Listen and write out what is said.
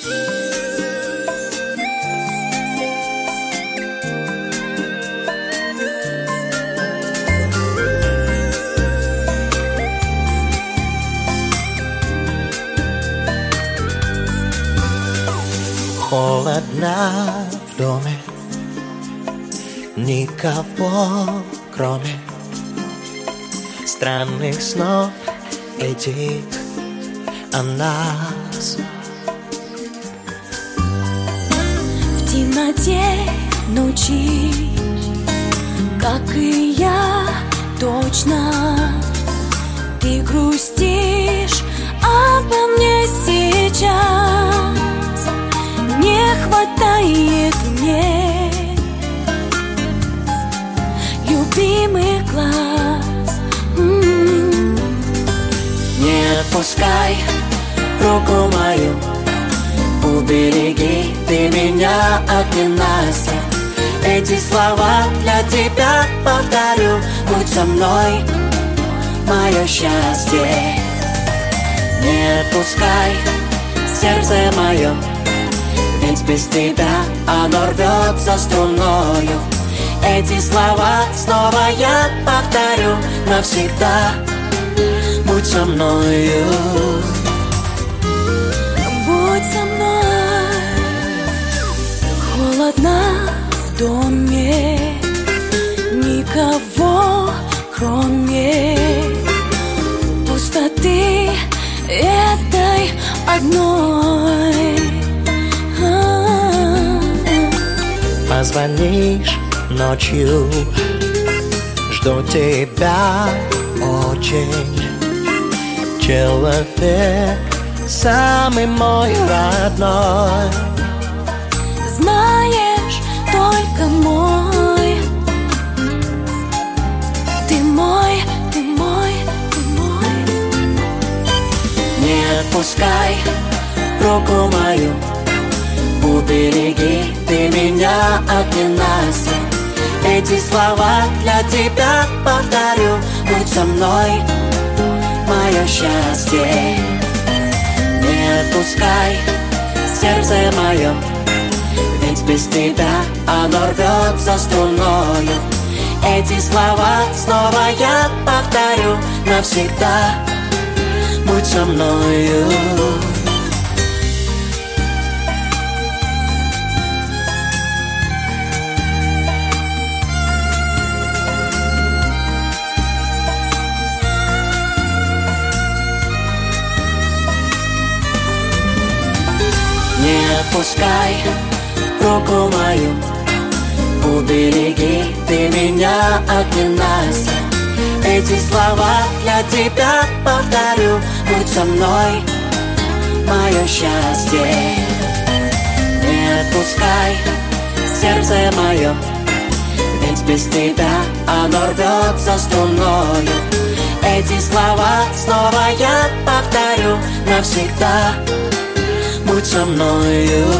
Холодно в доме, никого кроме странных снов этих о нас. В темноте ночи, как и я, точно ты грустишь обо мне сейчас. Не хватает мне любимых глаз. Не отпускай руку мою, убереги ты меня от ненастья. Эти слова для тебя повторю: будь со мной, мое счастье. Не отпускай сердце мое, ведь без тебя оно рвется струною. Эти слова снова я повторю навсегда: будь со мною. Будь со мной. Холодно в доме, никого кроме пустоты этой одной. Позвонишь ночью, жду тебя очень. Человек самый мой родной. Знаешь, только мой. Ты мой, ты мой, ты мой. Не отпускай руку мою, убереги ты меня от ненастья. Эти слова для тебя повторю: будь со мной, мое счастье. Не отпускай сердце мое, ведь без тебя оно рвется струною. Эти слова снова я повторю навсегда: будь со мною. Не отпускай руку мою, убереги ты меня от ненастья. Эти слова для тебя повторю: будь со мной, мое счастье. Не отпускай сердце мое, ведь без тебя оно рвется струною. Эти слова снова я повторю навсегда: будь со мною.